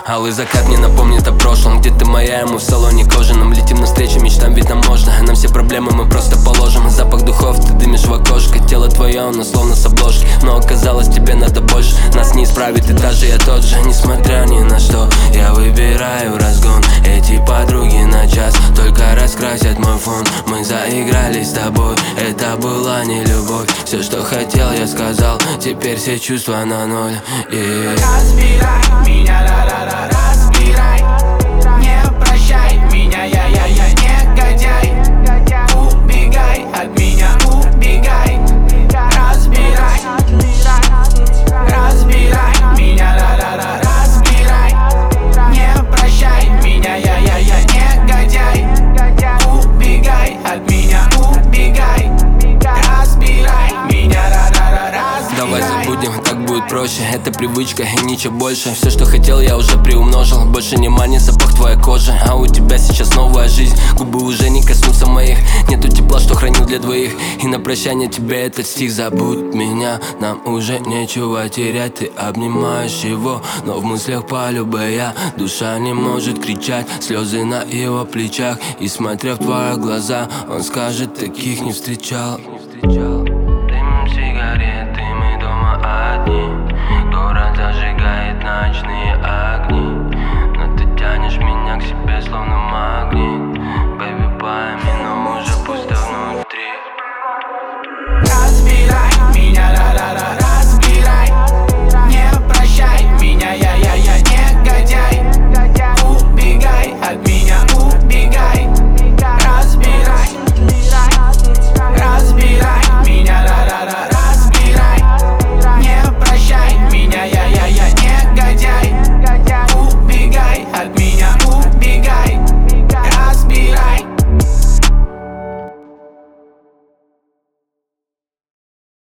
Алый закат мне напомнит о прошлом. Где ты моя, ему в салоне кожаном. Летим навстречу мечтам, ведь нам можно. Нам все проблемы мы просто положим. Запах духов, ты дымишь в окошко. Тело твое, оно словно с обложки. Но оказалось, тебе надо больше. Нас не исправит, и даже я тот же. Несмотря ни на что, я выбираю разгон. Эти подруги на час только раскрасят мой фон. Мы заиграли с тобой, это была не любовь. Все, что хотел, я сказал, теперь все чувства на ноль. Разбирай меня, да-да-да, разбирай. Не прощай меня, я негодяй. Убегай от меня, убегай. Разбирай меня, да-да-да, разбирай. Не прощай меня, я негодяй. Убегай от меня, убегай. Разбирай меня, да-да-да, разбирай. Давай забудем, так будет проще. Это привычка и ничего больше. Все, что хотел, я уже приумножил. Больше внимания, запах твоей кожи. А у тебя сейчас новая жизнь. Губы уже не коснутся моих. Нету тепла, что хранил для двоих. И на прощание тебе этот стих: забудь меня, нам уже нечего терять. Ты обнимаешь его, но в мыслях полюбая. Душа не может кричать, слезы на его плечах. И смотря в твои глаза, он скажет, таких не встречал. Дым сигареты, мы дома одни. Город зажигает ночные огни. Но ты тянешь меня к себе, словно